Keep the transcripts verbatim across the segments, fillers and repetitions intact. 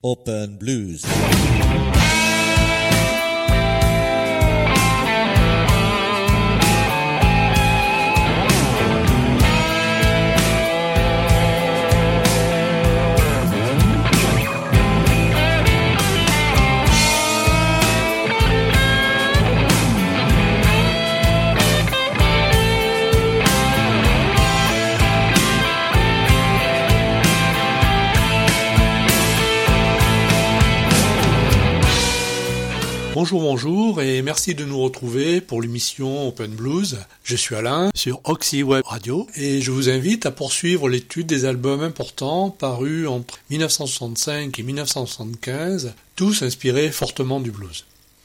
Open Blues. Bonjour, bonjour et merci de nous retrouver pour l'émission Open Blues. Je suis Alain sur Oxy Web Radio et je vous invite à poursuivre l'étude des albums importants parus entre dix-neuf cent soixante-cinq et dix-neuf cent soixante-quinze, tous inspirés fortement du blues.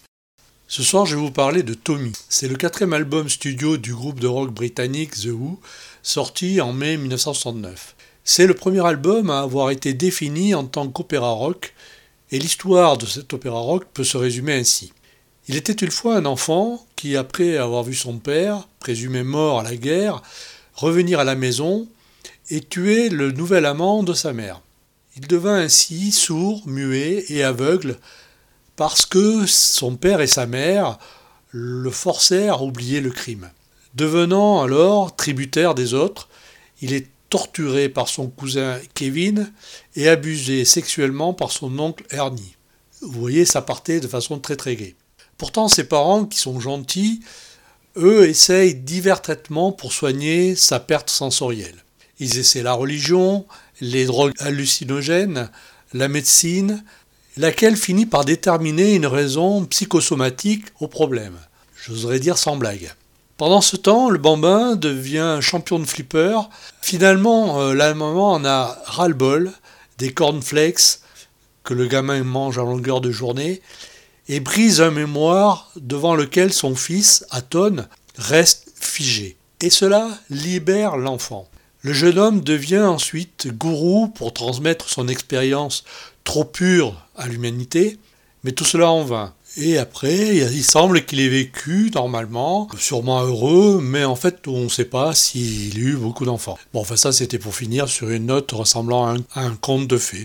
Ce soir, je vais vous parler de Tommy. C'est le quatrième album studio du groupe de rock britannique The Who, sorti en mai dix-neuf cent soixante-neuf. C'est le premier album à avoir été défini en tant qu'opéra rock. Et l'histoire de cet opéra rock peut se résumer ainsi. Il était une fois un enfant qui, après avoir vu son père, présumé mort à la guerre, revenir à la maison et tuer le nouvel amant de sa mère. Il devint ainsi sourd, muet et aveugle parce que son père et sa mère le forcèrent à oublier le crime. Devenant alors tributaire des autres, il est torturé par son cousin Kevin et abusé sexuellement par son oncle Ernie. Vous voyez, ça partait de façon très très gaie. Pourtant, ses parents, qui sont gentils, eux essayent divers traitements pour soigner sa perte sensorielle. Ils essaient la religion, les drogues hallucinogènes, la médecine, laquelle finit par déterminer une raison psychosomatique au problème. J'oserais dire sans blague. Pendant ce temps, le bambin devient champion de flipper. Finalement, euh, la maman en a ras-le-bol des cornflakes que le gamin mange à longueur de journée et brise un mémoire devant lequel son fils, Aton, reste figé. Et cela libère l'enfant. Le jeune homme devient ensuite gourou pour transmettre son expérience trop pure à l'humanité, mais tout cela en vain. Et après, il semble qu'il ait vécu normalement, sûrement heureux, mais en fait, on ne sait pas s'il a eu beaucoup d'enfants. Bon, enfin ça, c'était pour finir sur une note ressemblant à un, à un conte de fées.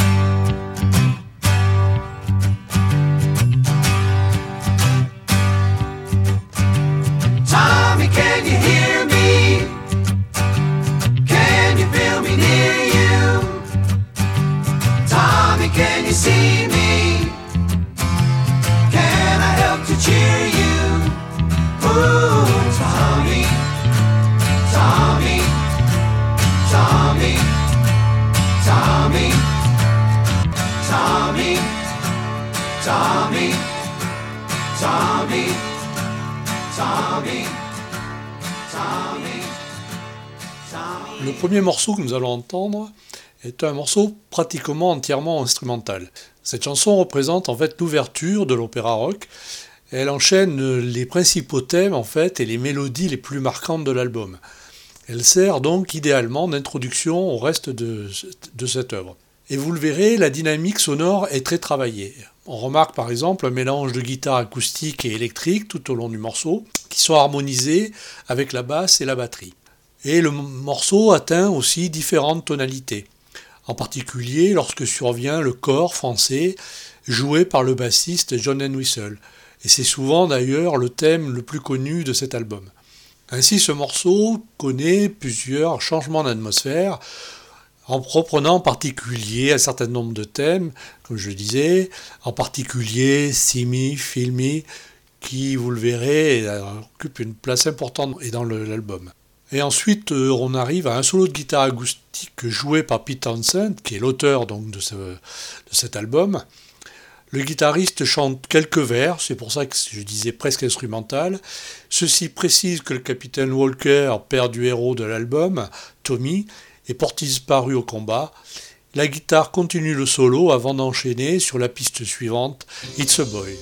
Tommy, can you hear me? Can you feel me near you? Tommy, can you see me? To cheer you, ooh, Tommy, Tommy, Tommy, Tommy, Tommy, Tommy, Tommy, Tommy, Tommy, Tommy. Le premier morceau que nous allons entendre est un morceau pratiquement entièrement instrumental. Cette chanson représente en fait l'ouverture de l'opéra rock. Elle enchaîne les principaux thèmes en fait et les mélodies les plus marquantes de l'album. Elle sert donc idéalement d'introduction au reste de, de cette œuvre. Et vous le verrez, la dynamique sonore est très travaillée. On remarque par exemple un mélange de guitare acoustique et électrique tout au long du morceau, qui sont harmonisés avec la basse et la batterie. Et le morceau atteint aussi différentes tonalités, en particulier lorsque survient le cor français joué par le bassiste John Entwistle. Et c'est souvent d'ailleurs le thème le plus connu de cet album. Ainsi, ce morceau connaît plusieurs changements d'atmosphère, en reprenant en particulier un certain nombre de thèmes, comme je le disais, en particulier See Me, Feel Me, qui, vous le verrez, occupe une place importante dans l'album. Et ensuite, on arrive à un solo de guitare acoustique joué par Pete Townshend, qui est l'auteur donc de, ce, de cet album. Le guitariste chante quelques vers, c'est pour ça que je disais presque instrumental. Ceci précise que le capitaine Walker, père du héros de l'album, Tommy, est porté disparu au combat. La guitare continue le solo avant d'enchaîner sur la piste suivante, It's a Boy.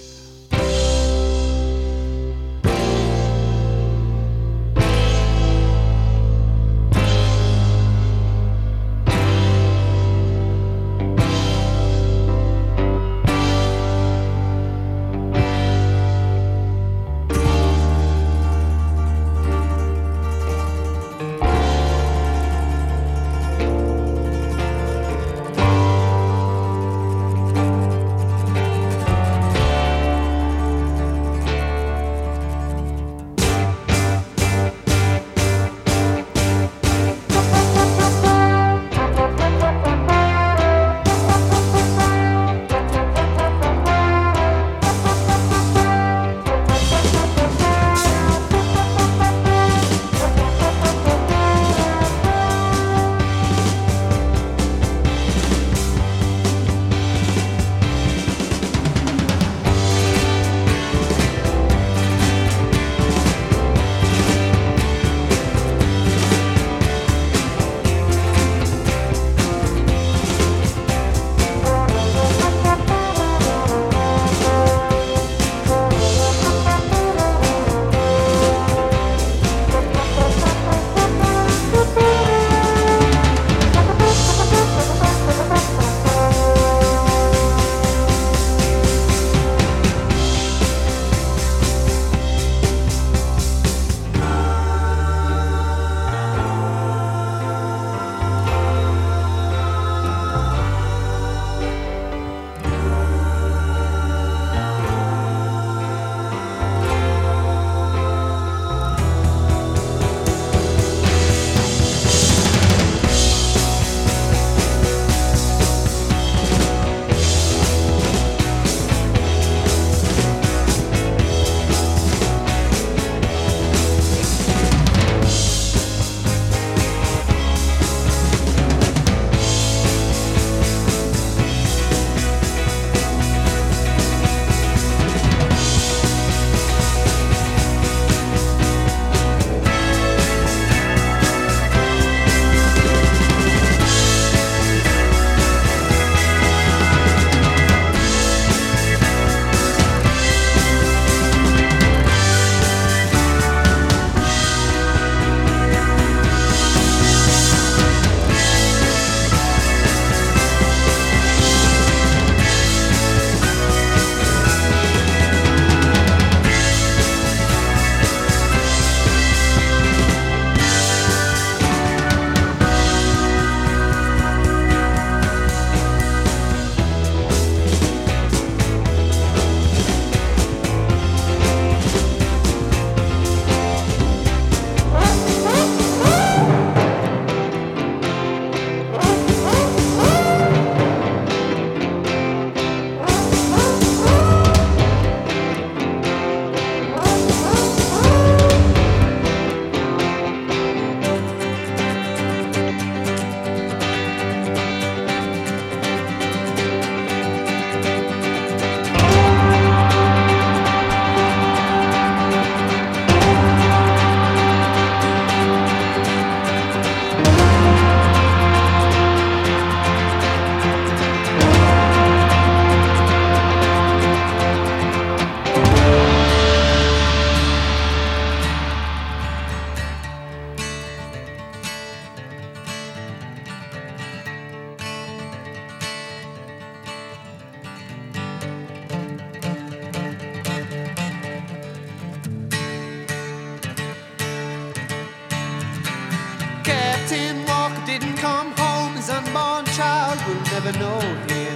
never know him.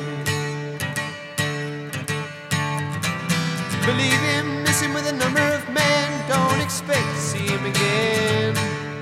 Believe him, miss him with a number of men, don't expect to see him again.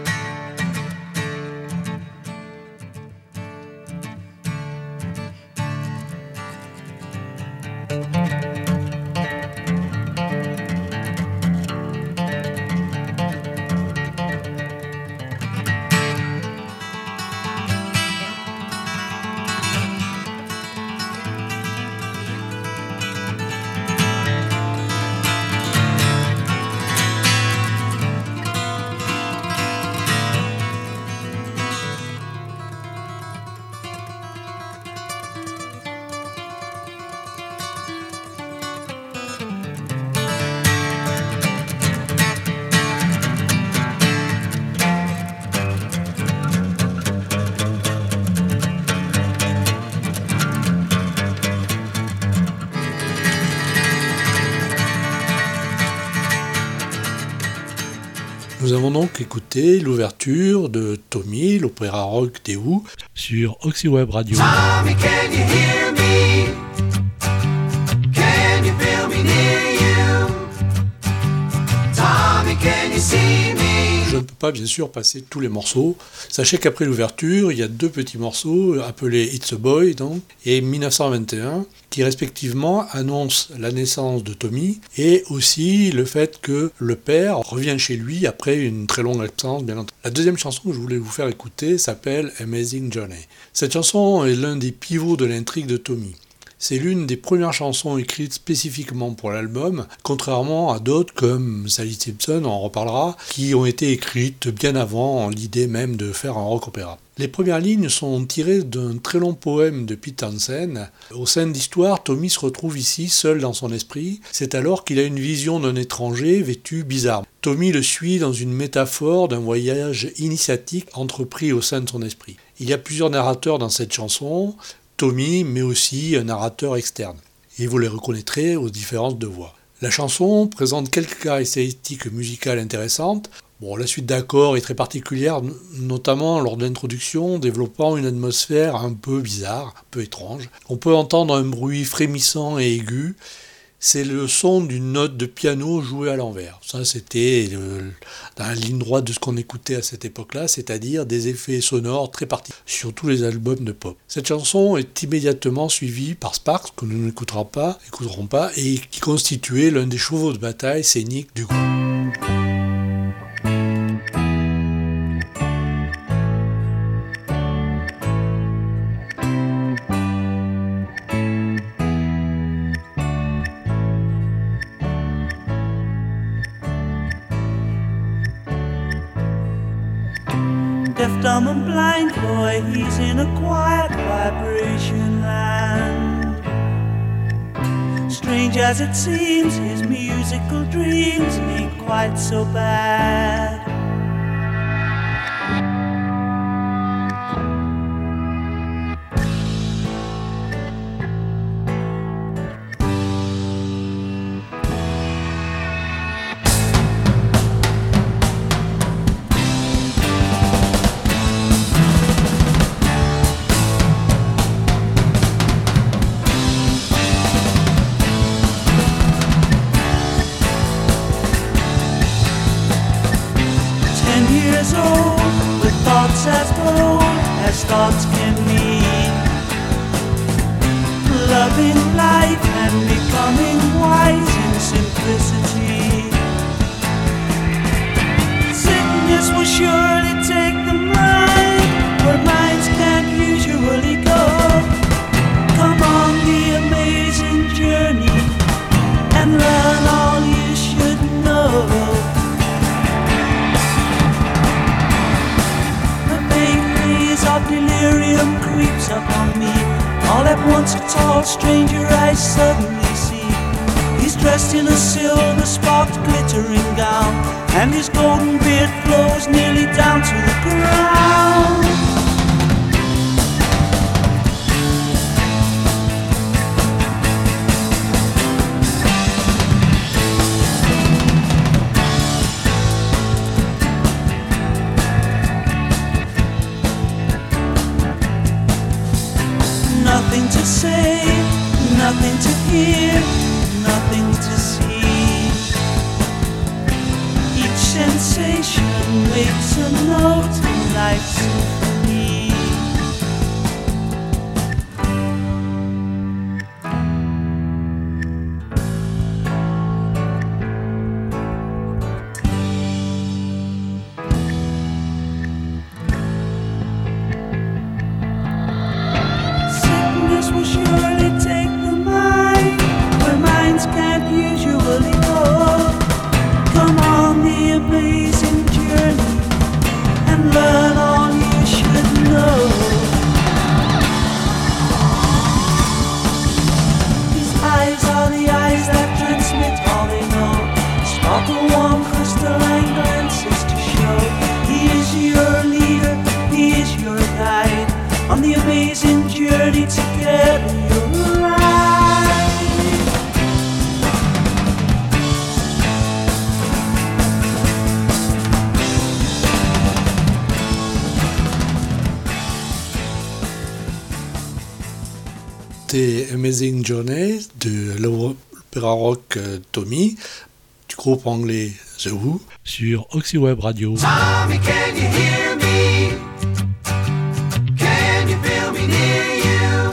Nous avons donc écouté l'ouverture de Tommy, l'opéra rock des Who, sur Oxyweb Radio. Tommy, can you hear me? Can you feel me near you? Tommy, can you see me? Je ne peux pas bien sûr passer tous les morceaux. Sachez qu'après l'ouverture, il y a deux petits morceaux appelés It's a Boy donc, et mille neuf cent vingt et un qui respectivement annoncent la naissance de Tommy et aussi le fait que le père revient chez lui après une très longue absence bien entendu. La deuxième chanson que je voulais vous faire écouter s'appelle Amazing Journey. Cette chanson est l'un des pivots de l'intrigue de Tommy. C'est l'une des premières chansons écrites spécifiquement pour l'album, contrairement à d'autres comme Sally Simpson, on en reparlera, qui ont été écrites bien avant l'idée même de faire un rock opéra. Les premières lignes sont tirées d'un très long poème de Pete Townshend. Au sein de l'histoire, Tommy se retrouve ici seul dans son esprit. C'est alors qu'il a une vision d'un étranger vêtu bizarre. Tommy le suit dans une métaphore d'un voyage initiatique entrepris au sein de son esprit. Il y a plusieurs narrateurs dans cette chanson, Tommy, mais aussi un narrateur externe. Et vous les reconnaîtrez aux différences de voix. La chanson présente quelques caractéristiques musicales intéressantes. Bon, la suite d'accords est très particulière, notamment lors de l'introduction, développant une atmosphère un peu bizarre, un peu étrange. On peut entendre un bruit frémissant et aigu. C'est le son d'une note de piano jouée à l'envers. Ça, c'était le, dans la ligne droite de ce qu'on écoutait à cette époque-là, c'est-à-dire des effets sonores très particuliers sur tous les albums de pop. Cette chanson est immédiatement suivie par Sparks, que nous n'écouterons pas, écouterons pas, et qui constituait l'un des chevaux de bataille scéniques du groupe. Deaf, dumb and blind boy, he's in a quiet vibration land. Strange as it seems, his musical dreams ain't quite so bad. As bold as thoughts can be, loving life and becoming wise in simplicity. Sickness will surely take them right where minds can't usually go. Come on the amazing journey and learn all you should know. Of delirium creeps upon me. All at once a tall stranger I suddenly see. He's dressed in a silver sparked glittering gown, and his golden beard flows nearly down to the ground. Nothing to hear, nothing to see. Each sensation makes a note in life's symphony. Sickness will surely take the mind where minds can't usually go. Come on the amazing journey and learn all you should know. These eyes are the eyes that transmit all they know. Sparkle warm crystalline glances to show. He is your leader, he is your guide. On the amazing journey together you'll ride. C'était Amazing Journey de l'opéra rock Tommy du groupe anglais The Who sur Oxyweb Radio. Tommy, can you hear me? Can you feel me near you?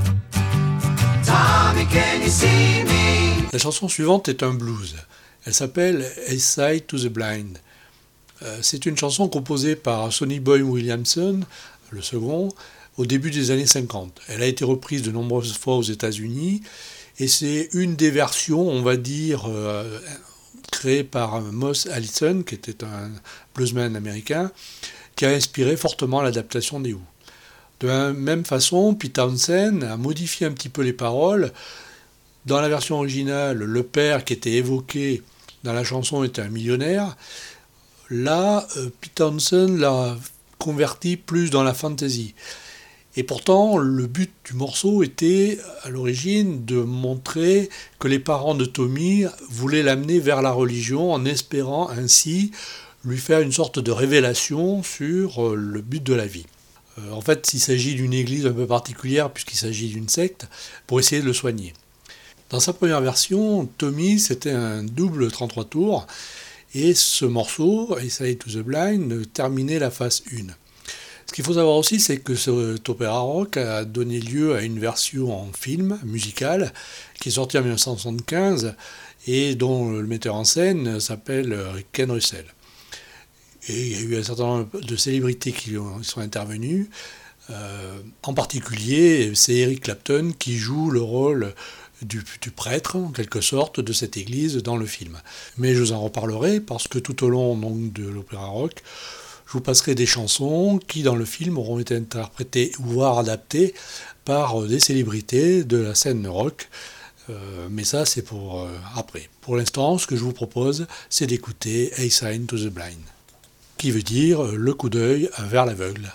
Tommy, can you see me? La chanson suivante est un blues. Elle s'appelle A Sight to the Blind. Euh, c'est une chanson composée par Sonny Boy Williamson, le second, au début des années cinquante. Elle a été reprise de nombreuses fois aux États-Unis et c'est une des versions, on va dire, euh, créée par Moss Allison, qui était un bluesman américain, qui a inspiré fortement l'adaptation des Who. De la même façon, Pete Townshend a modifié un petit peu les paroles. Dans la version originale, le père qui était évoqué dans la chanson était un millionnaire. Là, Pete Townshend l'a converti plus dans la fantasy. Et pourtant, le but du morceau était, à l'origine, de montrer que les parents de Tommy voulaient l'amener vers la religion en espérant ainsi lui faire une sorte de révélation sur le but de la vie. En fait, il s'agit d'une église un peu particulière puisqu'il s'agit d'une secte pour essayer de le soigner. Dans sa première version, Tommy, c'était un double trente-trois tours et ce morceau, A Sight to the Blind, terminait la phase un. Ce qu'il faut savoir aussi, c'est que cet opéra rock a donné lieu à une version en film musical qui est sortie en dix-neuf cent soixante-quinze et dont le metteur en scène s'appelle Ken Russell. Et il y a eu un certain nombre de célébrités qui sont intervenues. Euh, en particulier, c'est Eric Clapton qui joue le rôle du, du prêtre, en quelque sorte, de cette église dans le film. Mais je vous en reparlerai parce que tout au long donc, de l'opéra rock, je vous passerai des chansons qui, dans le film, auront été interprétées voire adaptées par des célébrités de la scène rock. Euh, mais ça, c'est pour euh, après. Pour l'instant, ce que je vous propose, c'est d'écouter A Sign to the Blind, qui veut dire le coup d'œil vers l'aveugle.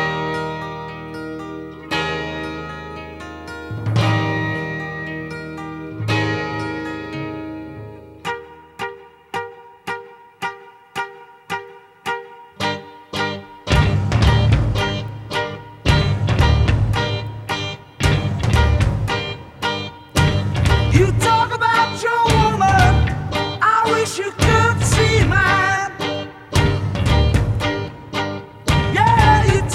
You talk about your woman, I wish you could see mine. Yeah, you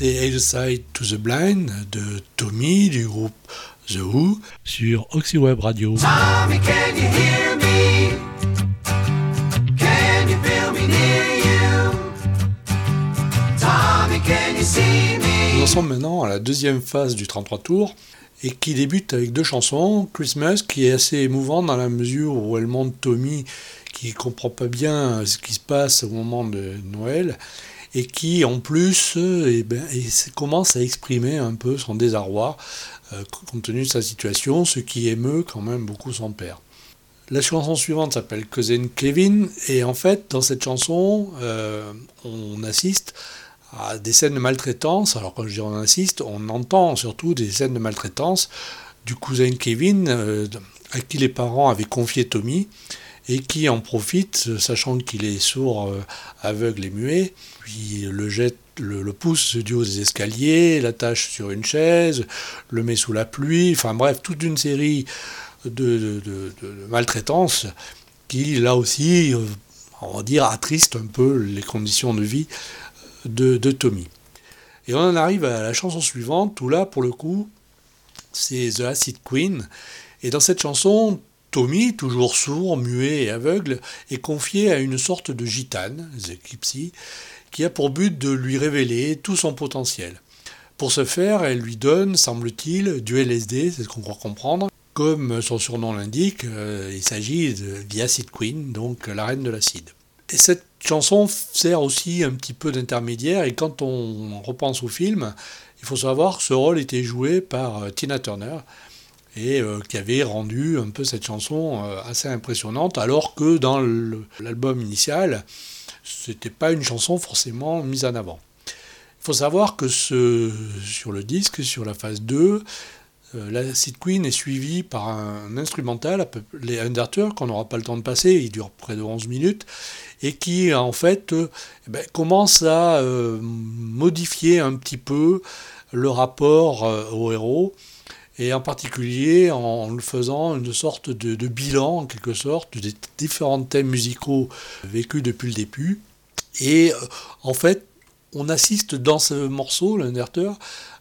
c'était Other Side to the Blind de Tommy du groupe The Who sur Oxyweb Radio. Tommy, can you hear me? Can you feel me near you? Tommy, can you see me? Nous en sommes maintenant à la deuxième phase du trente-trois tours et qui débute avec deux chansons. Christmas, qui est assez émouvant dans la mesure où elle montre Tommy qui ne comprend pas bien ce qui se passe au moment de Noël et qui en plus eh ben, commence à exprimer un peu son désarroi euh, compte tenu de sa situation, ce qui émeut quand même beaucoup son père. La chanson suivante s'appelle Cousin Kevin et en fait dans cette chanson euh, on assiste à des scènes de maltraitance. Alors quand je dis on assiste, on entend surtout des scènes de maltraitance du cousin Kevin euh, à qui les parents avaient confié Tommy et qui en profite, sachant qu'il est sourd, euh, aveugle et muet, puis le jette, le, le pousse du haut des escaliers, l'attache sur une chaise, le met sous la pluie, enfin bref, toute une série de, de, de, de maltraitances qui, là aussi, euh, on va dire, attristent un peu les conditions de vie de, de Tommy. Et on en arrive à la chanson suivante, où là, pour le coup, c'est The Acid Queen, et dans cette chanson, Tommy, toujours sourd, muet et aveugle, est confié à une sorte de gitane, The Gypsy, qui a pour but de lui révéler tout son potentiel. Pour ce faire, elle lui donne, semble-t-il, du L S D, c'est ce qu'on croit comprendre. Comme son surnom l'indique, euh, il s'agit de The Acid Queen, donc la reine de l'acide. Et cette chanson sert aussi un petit peu d'intermédiaire, et quand on repense au film, il faut savoir que ce rôle était joué par euh, Tina Turner, et euh, qui avait rendu un peu cette chanson euh, assez impressionnante, alors que dans le, l'album initial, c'était pas une chanson forcément mise en avant. Il faut savoir que ce, sur le disque, sur la phase deux, euh, l'Acid Queen est suivi par un instrumental, les Undertour, qu'on n'aura pas le temps de passer, il dure près de onze minutes, et qui en fait euh, eh ben, commence à euh, modifier un petit peu le rapport euh, au héros, et en particulier en le faisant une sorte de, de bilan, en quelque sorte, des différents thèmes musicaux vécus depuis le début. Et euh, en fait, on assiste dans ce morceau, l'Undertour,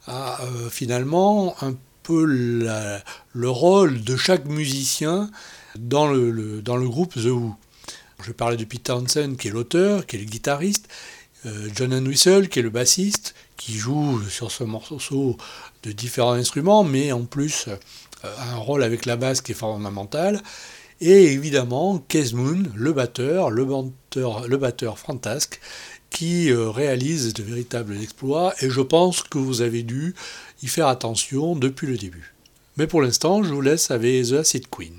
à euh, finalement un peu la, le rôle de chaque musicien dans le, le, dans le groupe The Who. Je parlais de Pete Townshend, qui est l'auteur, qui est le guitariste, euh, John Entwistle, qui est le bassiste, qui joue sur ce morceau de différents instruments, mais en plus euh, un rôle avec la basse qui est fondamental, et évidemment Keith Moon, le batteur, le batteur, le batteur fantasque, qui euh, réalise de véritables exploits, et je pense que vous avez dû y faire attention depuis le début. Mais pour l'instant, je vous laisse avec The Acid Queen.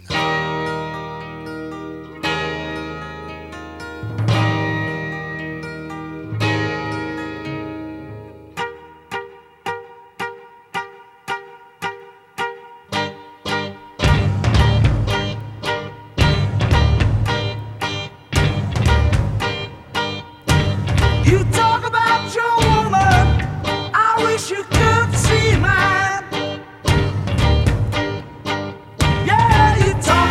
Yeah, you talk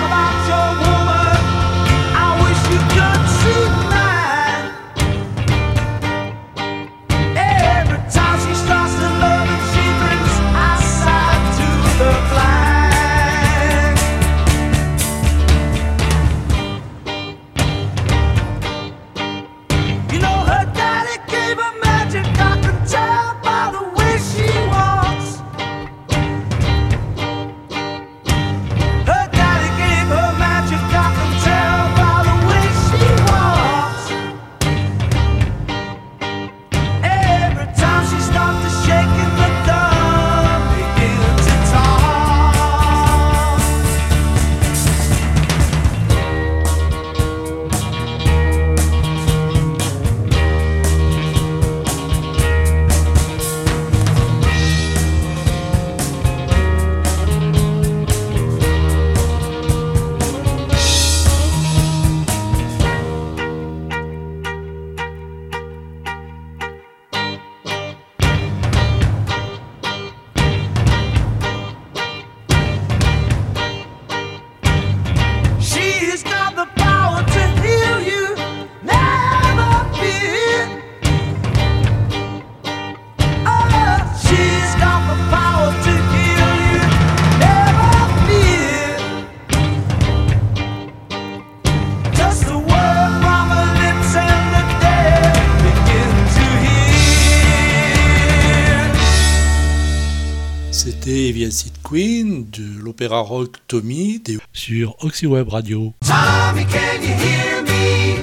Davy Acid Queen de l'opéra rock Tommy des... sur Oxyweb Radio. Tommy, can you hear me?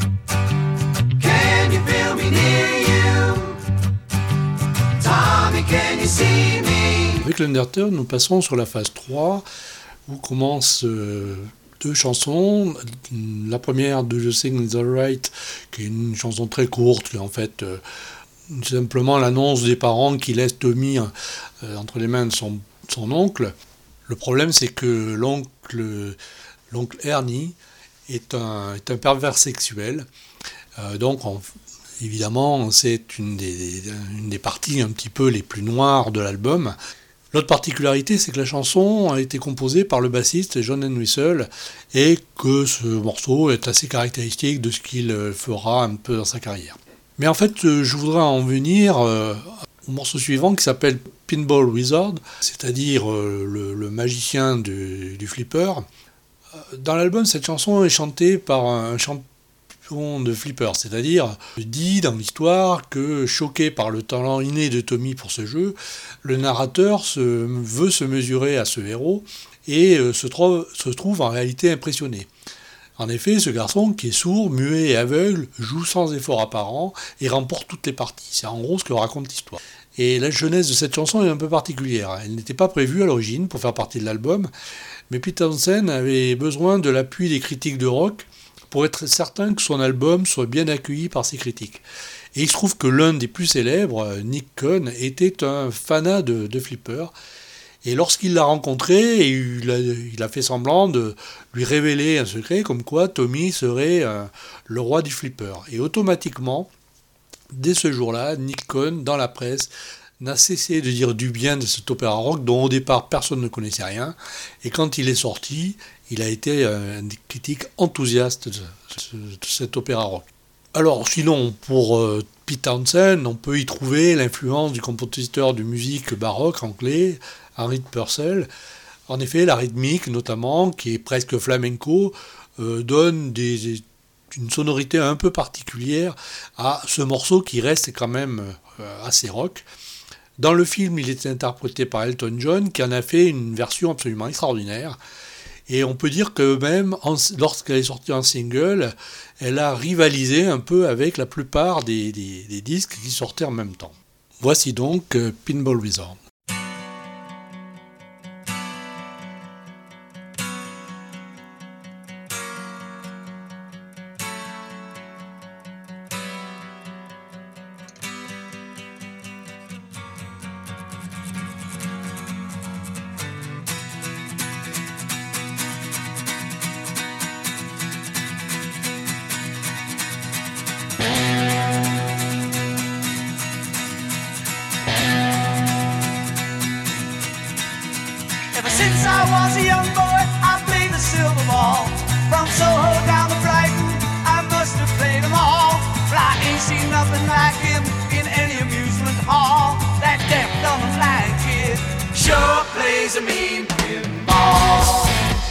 Can you feel me near you? Tommy, can you see me? Avec l'Undertone, nous passons sur la phase trois où commencent euh, deux chansons. La première de The Thing Is Alright, qui est une chanson très courte, qui est en fait euh, simplement l'annonce des parents qui laissent Tommy euh, entre les mains de son, son oncle. Le problème, c'est que l'oncle, l'oncle Ernie est un, est un pervers sexuel. Euh, donc, on, évidemment, c'est une des, une des parties un petit peu les plus noires de l'album. L'autre particularité, c'est que la chanson a été composée par le bassiste John Entwistle et que ce morceau est assez caractéristique de ce qu'il fera un peu dans sa carrière. Mais en fait, je voudrais en venir euh, au morceau suivant qui s'appelle Pinball Wizard, c'est-à-dire euh, le, le magicien du, du flipper. Dans l'album, cette chanson est chantée par un champion de flipper, c'est-à-dire dit dans l'histoire que, choqué par le talent inné de Tommy pour ce jeu, le narrateur se, veut se mesurer à ce héros et euh, se, trouve, se trouve en réalité impressionné. En effet, ce garçon, qui est sourd, muet et aveugle, joue sans effort apparent et remporte toutes les parties. C'est en gros ce que raconte l'histoire. Et la jeunesse de cette chanson est un peu particulière. Elle n'était pas prévue à l'origine pour faire partie de l'album, mais Pete Townshend avait besoin de l'appui des critiques de rock pour être certain que son album soit bien accueilli par ses critiques. Et il se trouve que l'un des plus célèbres, Nick Cohn, était un fanat de, de Flipper. Et lorsqu'il l'a rencontré, il a, il a fait semblant de lui révéler un secret, comme quoi Tommy serait euh, le roi du Flipper. Et automatiquement, dès ce jour-là, Nick Cohn, dans la presse, n'a cessé de dire du bien de cet opéra rock dont au départ personne ne connaissait rien. Et quand il est sorti, il a été un des critiques enthousiastes de, de, de cet opéra rock. Alors sinon, pour euh, Pete Townshend, on peut y trouver l'influence du compositeur de musique baroque anglais, Henry Purcell. En effet, la rythmique notamment, qui est presque flamenco, euh, donne des, une sonorité un peu particulière à ce morceau qui reste quand même euh, assez rock. Dans le film, il était interprété par Elton John, qui en a fait une version absolument extraordinaire. Et on peut dire que même en, lorsqu'elle est sortie en single, elle a rivalisé un peu avec la plupart des, des, des disques qui sortaient en même temps. Voici donc euh, Pinball Wizard. Since I was a young boy, I played the silver ball. From Soho down to Brighton, I must have played them all. But I ain't seen nothing like him in any amusement hall. That deaf, dumb and blind kid sure plays a mean pinball.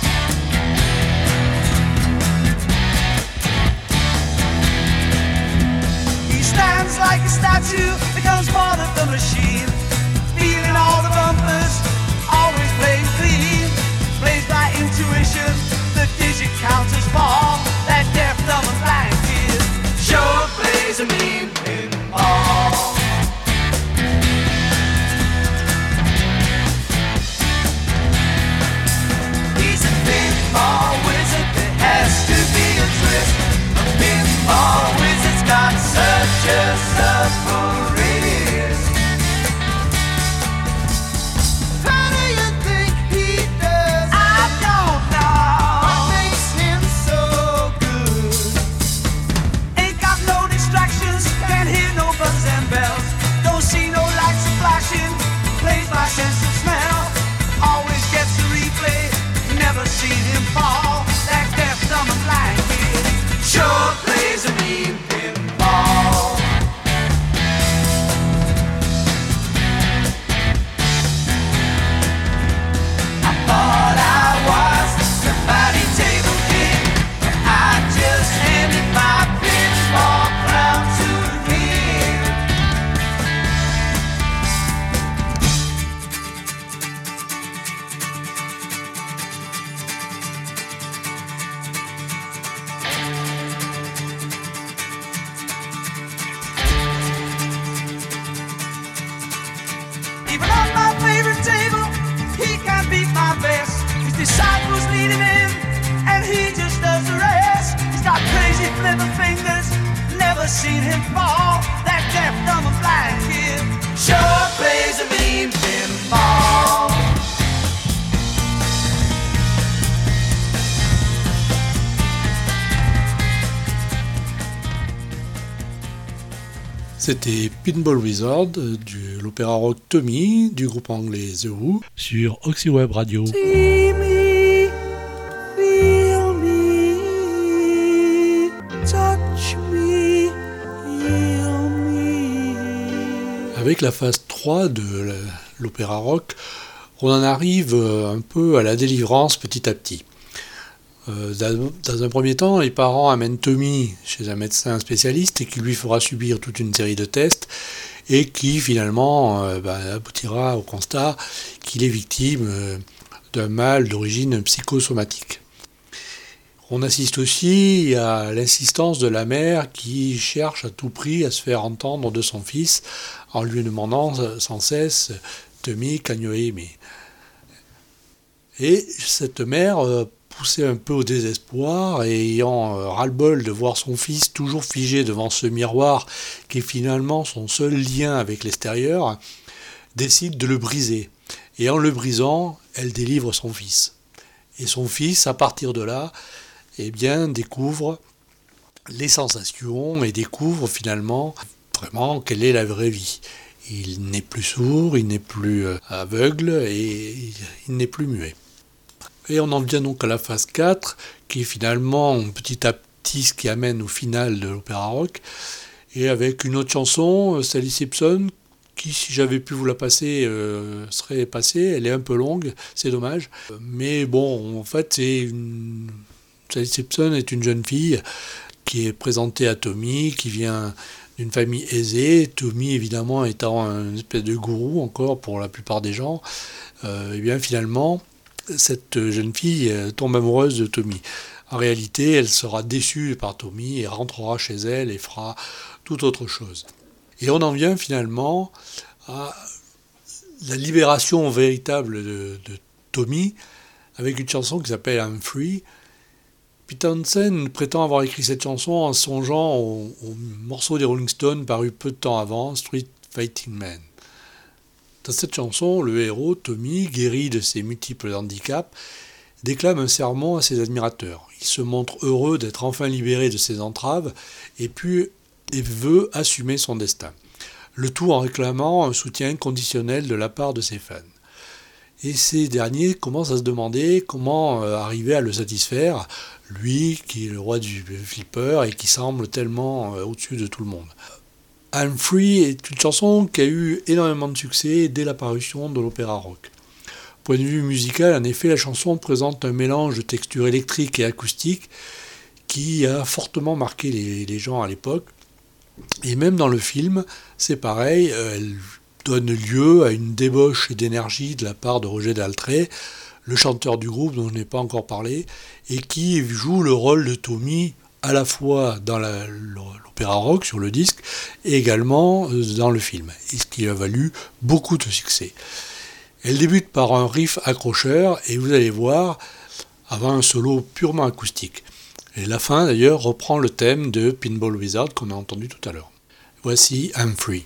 He stands like a statue, becomes part of the machine, feeling all the bumpers, always playing clean, plays by intuition, the digit counters fall. That deaf, dumb and blind kid sure plays a mean pinball. He's a pinball wizard, there has to be a twist. A pinball wizard's got such a subtle wrist. seen him fall. That deaf, dumb, and blind kid sure plays a mean pinball. C'était Pinball Wizard de l'opéra rock Tommy du groupe anglais The Who sur Oxyweb Radio. See me, feel me, touch me, heal me. Avec la phase trois de l'opéra rock, on en arrive un peu à la délivrance petit à petit. Dans un premier temps, les parents amènent Tommy chez un médecin spécialiste et qui lui fera subir toute une série de tests et qui finalement euh, bah, aboutira au constat qu'il est victime euh, d'un mal d'origine psychosomatique. On assiste aussi à l'insistance de la mère qui cherche à tout prix à se faire entendre de son fils en lui demandant sans cesse « Tommy, can you hear me ?» Et cette mère euh, poussé un peu au désespoir et ayant euh, ras-le-bol de voir son fils toujours figé devant ce miroir qui est finalement son seul lien avec l'extérieur, décide de le briser. Et en le brisant, elle délivre son fils. Et son fils, à partir de là, eh bien, découvre les sensations et découvre finalement vraiment quelle est la vraie vie. Il n'est plus sourd, il n'est plus aveugle et il n'est plus muet. Et on en vient donc à la phase quatre, qui est finalement petit à petit ce qui amène au final de l'opéra rock, et avec une autre chanson, Sally Simpson, qui, si j'avais pu vous la passer, euh, serait passée. Elle est un peu longue, c'est dommage. Mais bon, en fait, c'est une... Sally Simpson est une jeune fille qui est présentée à Tommy, qui vient d'une famille aisée. Tommy, évidemment, étant un espèce de gourou encore pour la plupart des gens. Euh, et bien finalement, cette jeune fille tombe amoureuse de Tommy. En réalité, elle sera déçue par Tommy et rentrera chez elle et fera tout autre chose. Et on en vient finalement à la libération véritable de, de Tommy avec une chanson qui s'appelle I'm Free. Pete Townshend prétend avoir écrit cette chanson en songeant au, au morceau des Rolling Stones paru peu de temps avant, Street Fighting Man. Dans cette chanson, le héros, Tommy, guéri de ses multiples handicaps, déclame un sermon à ses admirateurs. Il se montre heureux d'être enfin libéré de ses entraves et puis et veut assumer son destin. Le tout en réclamant un soutien conditionnel de la part de ses fans. Et ces derniers commencent à se demander comment arriver à le satisfaire, lui qui est le roi du flipper et qui semble tellement au-dessus de tout le monde. I'm Free est une chanson qui a eu énormément de succès dès la parution de l'opéra rock. Point de vue musical, en effet, la chanson présente un mélange de textures électriques et acoustiques qui a fortement marqué les, les gens à l'époque. Et même dans le film, c'est pareil, elle donne lieu à une débauche d'énergie de la part de Roger Daltrey, le chanteur du groupe dont je n'ai pas encore parlé, et qui joue le rôle de Tommy à la fois dans la, l'opéra rock sur le disque et également dans le film, et ce qui a valu beaucoup de succès. Elle débute par un riff accrocheur et vous allez voir, avant un solo purement acoustique. Et la fin d'ailleurs reprend le thème de Pinball Wizard qu'on a entendu tout à l'heure. Voici I'm Free.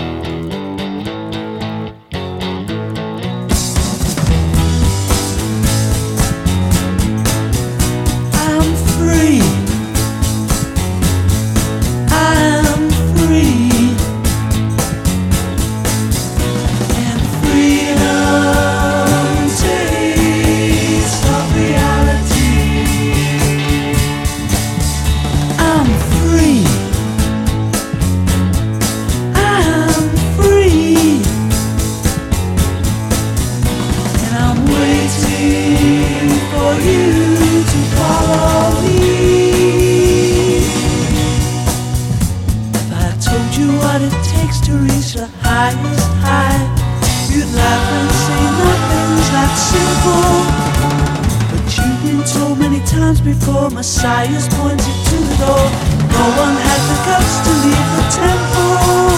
Before Messiah's pointed to the door, no one had the guts to leave the temple.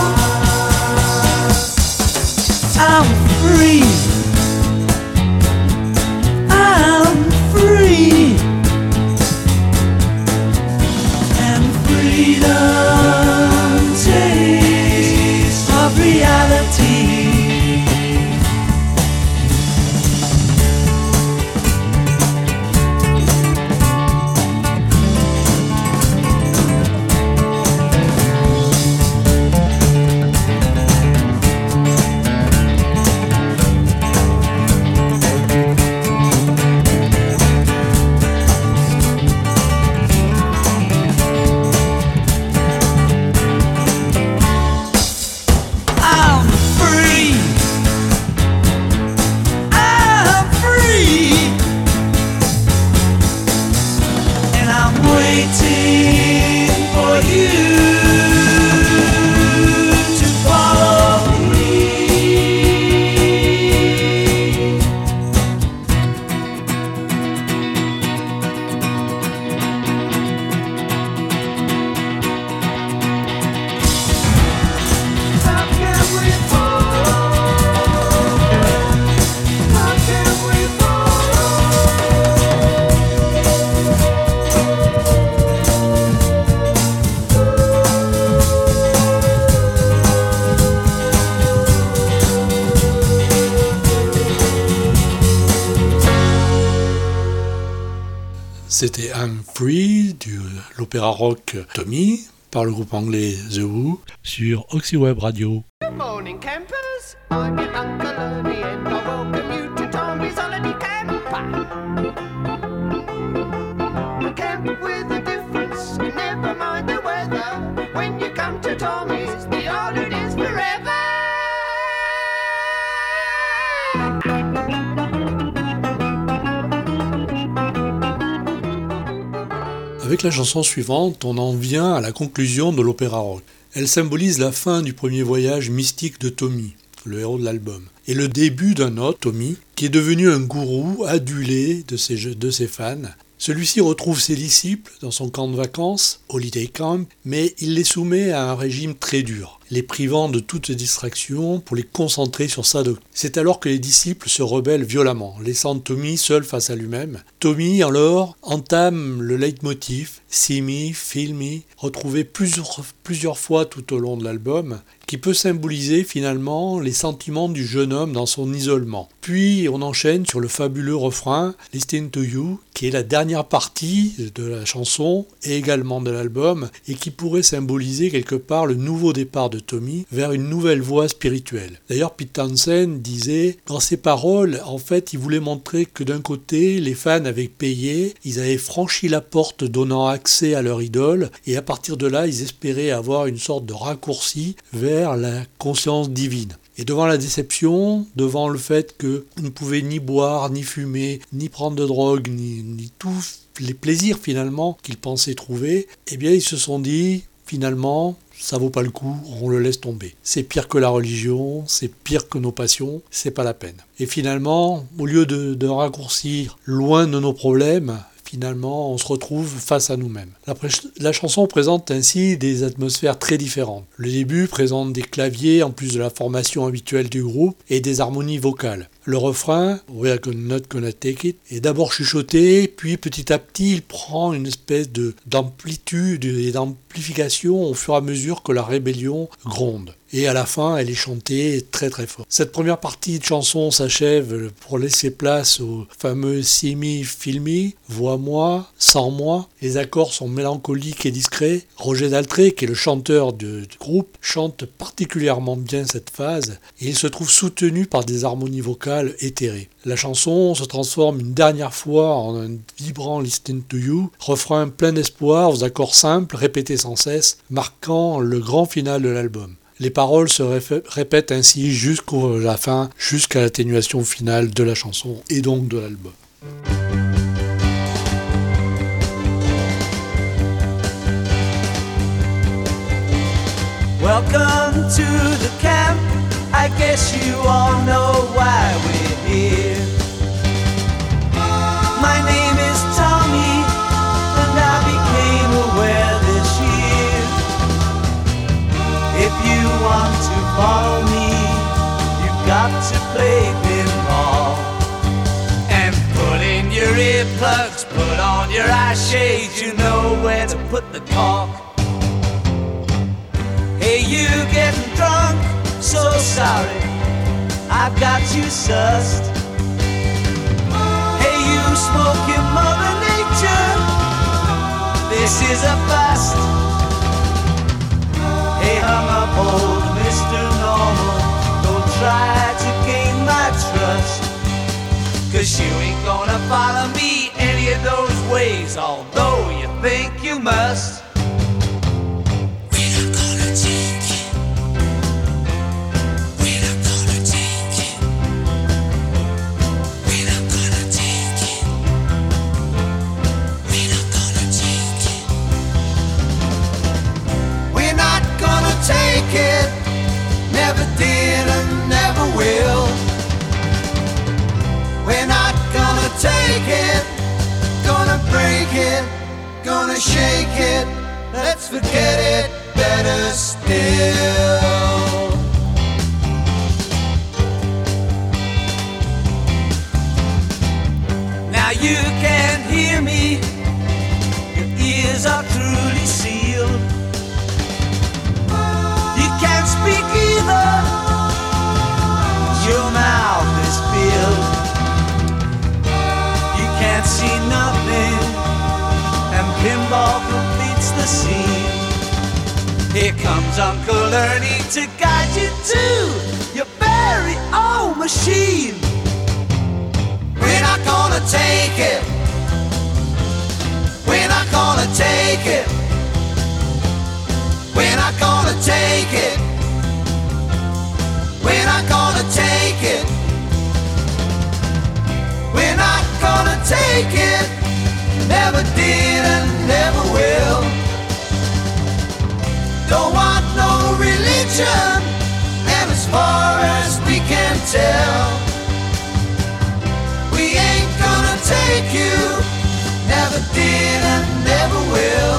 I'm free, I'm free, and freedom C'était I'm Free de l'opéra rock Tommy par le groupe anglais The Who sur Oxyweb Radio. Good morning, campers. I'm your Uncle Ernie and I welcome you to Tommy's Holiday Camper. A camp with a difference, never mind the weather. When you come to Tommy's, the holidays forever. Avec la chanson suivante, on en vient à la conclusion de l'opéra rock. Elle symbolise la fin du premier voyage mystique de Tommy, le héros de l'album, et le début d'un autre, Tommy, qui est devenu un gourou adulé de ses, de ses fans. Celui-ci retrouve ses disciples dans son camp de vacances, Holiday Camp, mais il les soumet à un régime très dur, les privant de toute distraction pour les concentrer sur sa doctrine. C'est alors que les disciples se rebellent violemment, laissant Tommy seul face à lui-même. Tommy, alors, entame le leitmotiv « See me, feel me », retrouvé plusieurs, plusieurs fois tout au long de l'album, qui peut symboliser finalement les sentiments du jeune homme dans son isolement. Puis on enchaîne sur le fabuleux refrain « Listen to You », qui est la dernière partie de la chanson et également de l'album, et qui pourrait symboliser quelque part le nouveau départ de Tommy vers une nouvelle voie spirituelle. D'ailleurs, Pete Townshend disait, dans ses paroles, en fait, il voulait montrer que d'un côté, les fans avaient payé, ils avaient franchi la porte donnant accès à leur idole, et à partir de là, ils espéraient avoir une sorte de raccourci vers la conscience divine. Et devant la déception, devant le fait qu'ils ne pouvaient ni boire, ni fumer, ni prendre de drogue, ni, ni tous les plaisirs finalement qu'ils pensaient trouver, eh bien ils se sont dit, finalement, ça vaut pas le coup, on le laisse tomber. C'est pire que la religion, c'est pire que nos passions, c'est pas la peine. Et finalement, au lieu de, de raccourcir loin de nos problèmes, finalement, on se retrouve face à nous-mêmes. La, pré- la chanson présente ainsi des atmosphères très différentes. Le début présente des claviers en plus de la formation habituelle du groupe et des harmonies vocales. Le refrain, We're not gonna take it, est d'abord chuchoté, puis petit à petit il prend une espèce de, d'amplitude et d'amplification au fur et à mesure que la rébellion gronde. Et à la fin, elle est chantée très très fort. Cette première partie de chanson s'achève pour laisser place au fameux See me, feel me, vois-moi, sens-moi. Les accords sont mélancoliques et discrets. Roger Daltrey, qui est le chanteur du, du groupe, chante particulièrement bien cette phase et il se trouve soutenu par des harmonies vocales éthérées. La chanson se transforme une dernière fois en un vibrant Listen to You, refrain plein d'espoir aux accords simples, répétés sans cesse, marquant le grand final de l'album. Les paroles se répètent ainsi jusqu'à la fin, jusqu'à l'atténuation finale de la chanson et donc de l'album. Welcome to the camp. I guess you all know why we're here. My name is Tommy, and I became aware this year. If you want to follow me, you've got to play pinball. And put in your earplugs, put on your eye shades, you know where to put the cork. Hey, you getting drunk? So sorry, I've got you sussed. Hey, you smoking Mother Nature? This is a bust. Hey, hung up old Mister Normal, don't try to gain my trust. Cause you ain't gonna follow me any of those ways, although you think you must. Never did and never will. We're not gonna take it, gonna break it, gonna shake it. Let's forget it, better still. Now you can hear me, your ears are truly sealed. Can't speak either, your mouth is filled. You can't see nothing, Here comes Uncle Ernie to guide you to your very own machine. We're not gonna take it. We're not gonna take it. We're not gonna take it. We're not gonna take it. We're not gonna take it. Never did and never will. Don't want no religion, and as far as we can tell, we ain't gonna take you. Never did and never will.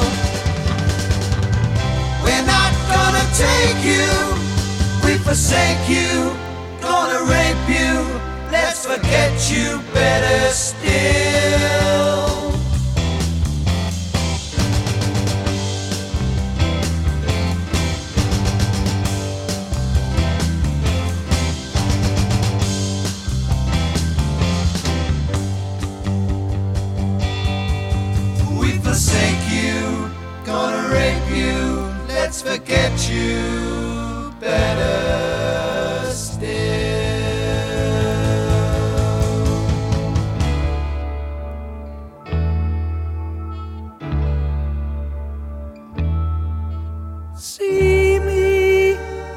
We're not gonna take you. We forsake you. Gonna rape you. Let's forget you better still. Forsake you, gonna rape you, let's forget you better still. See me,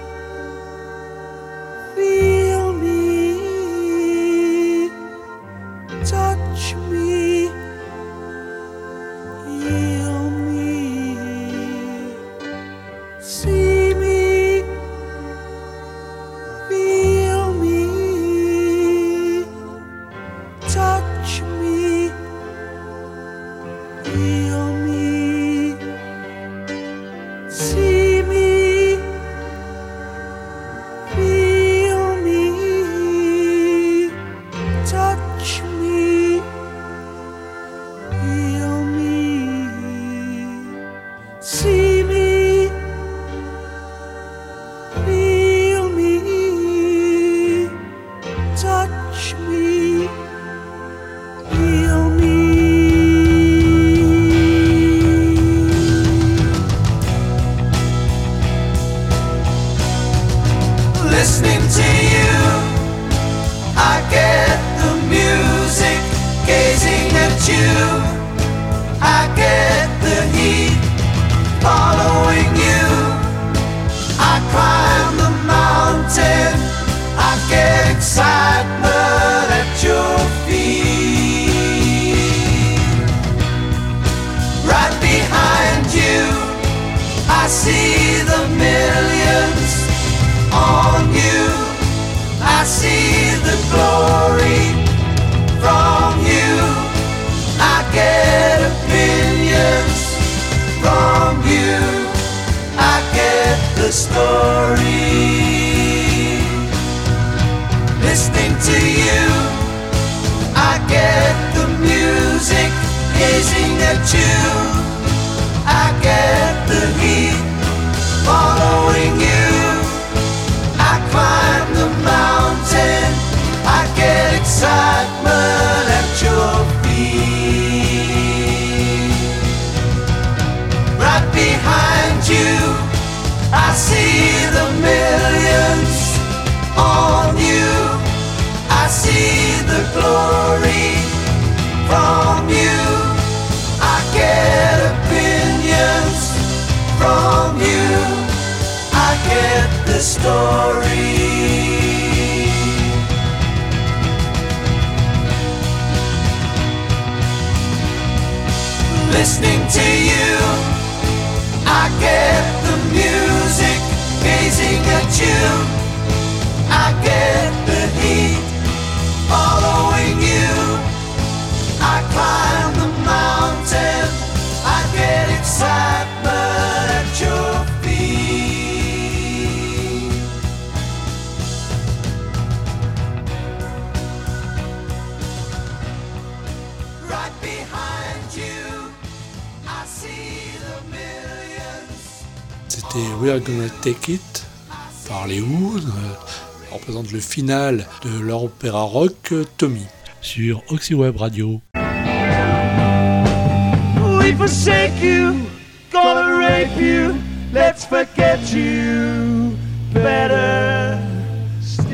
feel me, touch me, heal me, see me, feel me, touch me, heal me, see me, feel me, touch me, heal me, see me, feel me, touch me, heal me. Listening to you, I get the music, gazing at you, I get the heat, following you, I climb the mountain, I get excitement at your feet. Right behind you, I see the millions on you, I see the glory from you, I get opinions from you, I get the story. Listening to you, I get the music, gazing at you, I get the heat, following you, I climb the mountain, I get excitement at your feet. Right behind you, I see the millions on you, I see the glory from you, I get opinions from you, I get the story. Listening to you, I get the music, gazing at you, I get the heat, following you, I climb the mountain, I get excitement at your feet. Right behind you, I see the millions. C'était We Are Gonna Take It par les Who, euh, représente le final de leur opéra rock Tommy sur Oxyweb Radio. We forsake you, gonna rape you, let's let's forget you better still.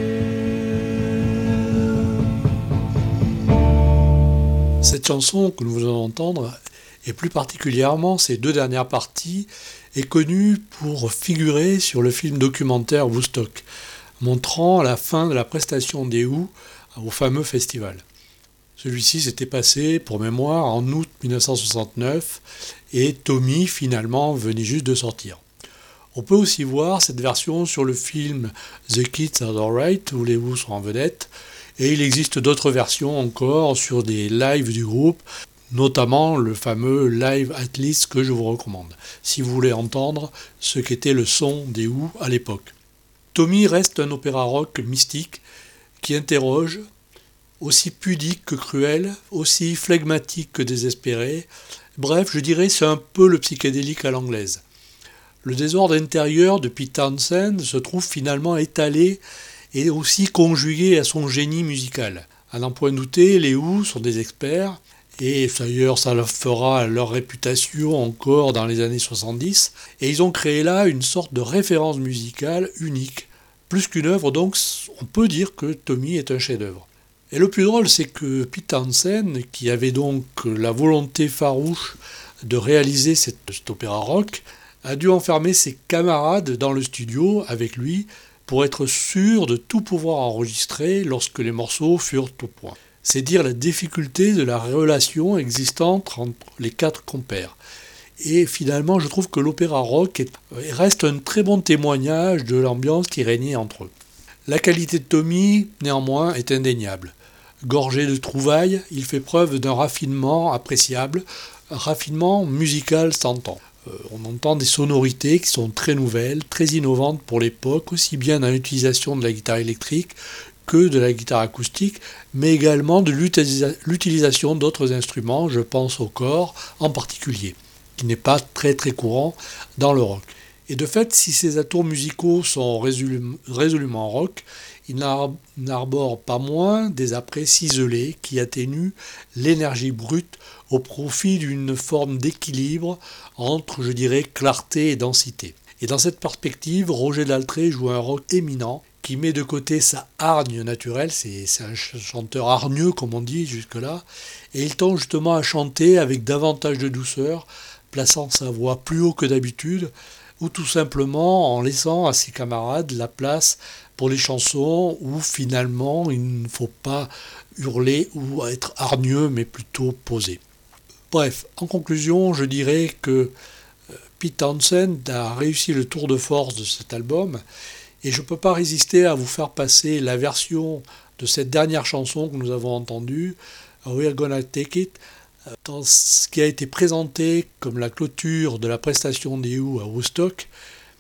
Cette chanson que nous venons d'entendre, et plus particulièrement ces deux dernières parties, est connue pour figurer sur le film documentaire Woodstock, montrant la fin de la prestation des Who au fameux festival. Celui-ci s'était passé, pour mémoire, en août dix-neuf cent soixante-neuf, et Tommy, finalement, venait juste de sortir. On peut aussi voir cette version sur le film The Kids Are Alright, où les Who sont en vedette, et il existe d'autres versions encore sur des lives du groupe, notamment le fameux Live at Least que je vous recommande, si vous voulez entendre ce qu'était le son des Who à l'époque. Tommy reste un opéra rock mystique qui interroge, aussi pudique que cruel, aussi flegmatique que désespéré. Bref, je dirais c'est un peu le psychédélique à l'anglaise. Le désordre intérieur de Pete Townshend se trouve finalement étalé et aussi conjugué à son génie musical. À n'en point douter, les Who sont des experts, et d'ailleurs ça leur fera leur réputation encore dans les années soixante-dix, et ils ont créé là une sorte de référence musicale unique. Plus qu'une œuvre, donc, on peut dire que Tommy est un chef-d'œuvre. Et le plus drôle, c'est que Pete Townshend, qui avait donc la volonté farouche de réaliser cet, cet opéra rock, a dû enfermer ses camarades dans le studio avec lui pour être sûr de tout pouvoir enregistrer lorsque les morceaux furent au point. C'est dire la difficulté de la relation existante entre les quatre compères. Et finalement, je trouve que l'opéra rock est, reste un très bon témoignage de l'ambiance qui régnait entre eux. La qualité de Tommy, néanmoins, est indéniable. Gorgé de trouvailles, il fait preuve d'un raffinement appréciable, un raffinement musical s'entend. Euh, on entend des sonorités qui sont très nouvelles, très innovantes pour l'époque, aussi bien dans l'utilisation de la guitare électrique que de la guitare acoustique, mais également de l'utilisa- l'utilisation d'autres instruments, je pense au corps en particulier, qui n'est pas très très courant dans le rock. Et de fait, si ces atours musicaux sont résolu- résolument rock, ils n'arborent pas moins des apprêts ciselés qui atténuent l'énergie brute au profit d'une forme d'équilibre entre, je dirais, clarté et densité. Et dans cette perspective, Roger Daltrey joue un rock éminent qui met de côté sa hargne naturelle, c'est, c'est un chanteur hargneux comme on dit jusque-là, et il tend justement à chanter avec davantage de douceur, plaçant sa voix plus haut que d'habitude, ou tout simplement en laissant à ses camarades la place pour les chansons où finalement il ne faut pas hurler ou être hargneux mais plutôt posé. Bref, en conclusion, je dirais que Pete Townshend a réussi le tour de force de cet album et je ne peux pas résister à vous faire passer la version de cette dernière chanson que nous avons entendue, We're Gonna Take It, dans ce qui a été présenté comme la clôture de la prestation des Who à Woodstock,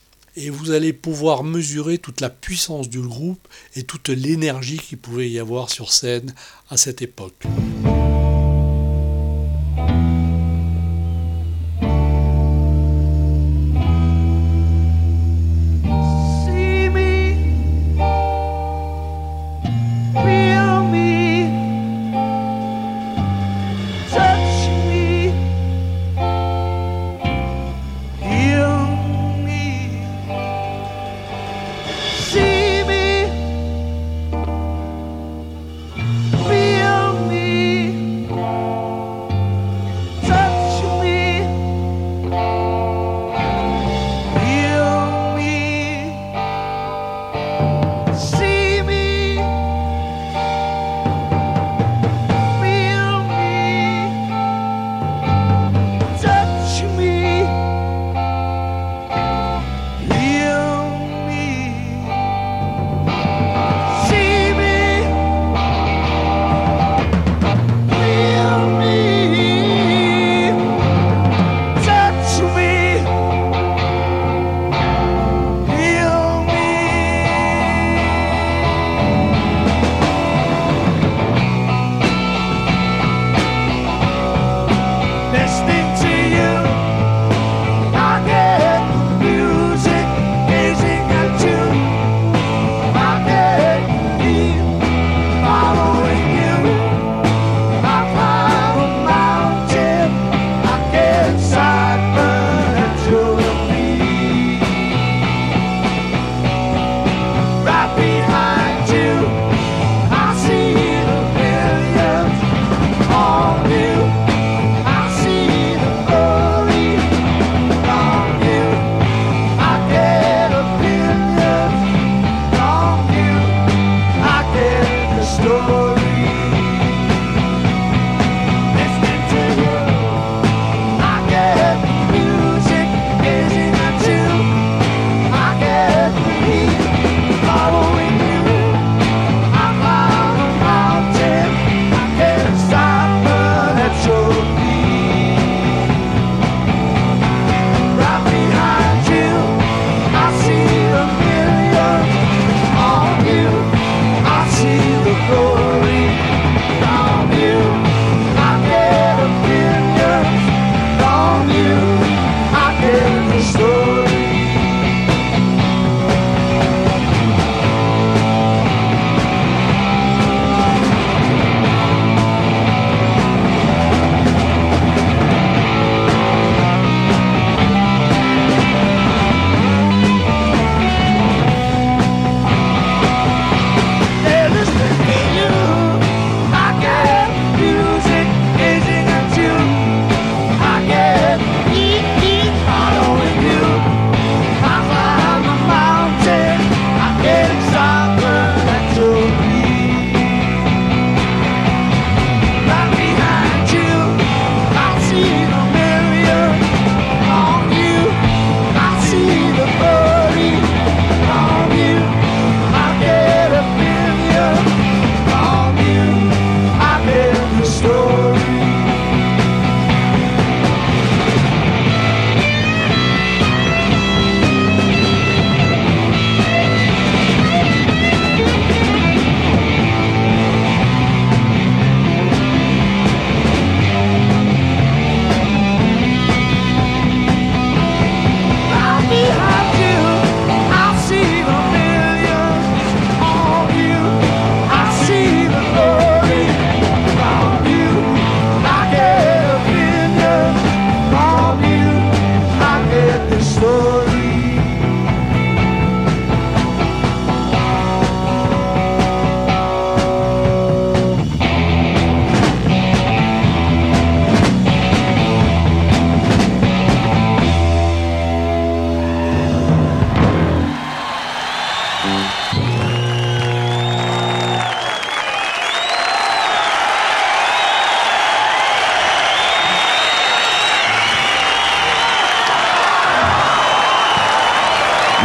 et vous allez pouvoir mesurer toute la puissance du groupe et toute l'énergie qu'il pouvait y avoir sur scène à cette époque. To me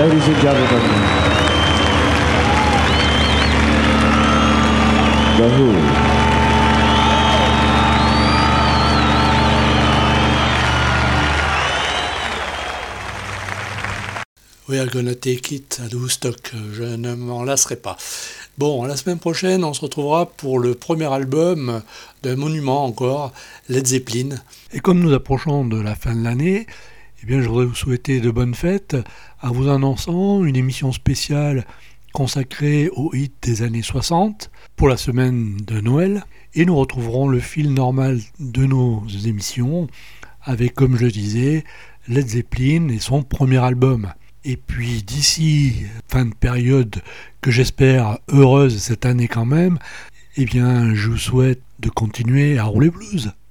Ladies and gentlemen, The Who. We are gonna take it à Woodstock, je ne m'en lasserai pas. Bon, la semaine prochaine, on se retrouvera pour le premier album d'un monument encore, Led Zeppelin. Et comme nous approchons de la fin de l'année, eh bien, je voudrais vous souhaiter de bonnes fêtes en vous annonçant une émission spéciale consacrée aux hits des années soixante pour la semaine de Noël. Et nous retrouverons le fil normal de nos émissions avec, comme je disais, Led Zeppelin et son premier album. Et puis d'ici fin de période que j'espère heureuse cette année quand même, eh bien je vous souhaite de continuer à rouler blues.